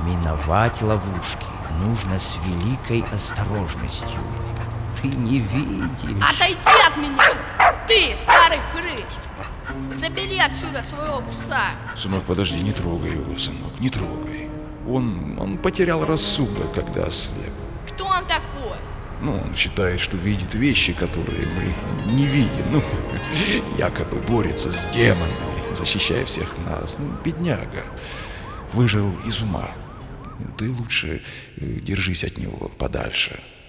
Миновать ловушки нужно с великой осторожностью. Ты не видишь. Отойди от меня! Ты, старый хрыч! Забери отсюда своего пса! Сынок, подожди, не трогай его, сынок, не трогай. Он потерял рассудок, когда ослеп. Кто он такой? Ну, он считает, что видит вещи, которые мы не видим. Ну, якобы борется с демонами, защищая всех нас. Ну, бедняга. Выжил из ума. Ты лучше держись от него подальше.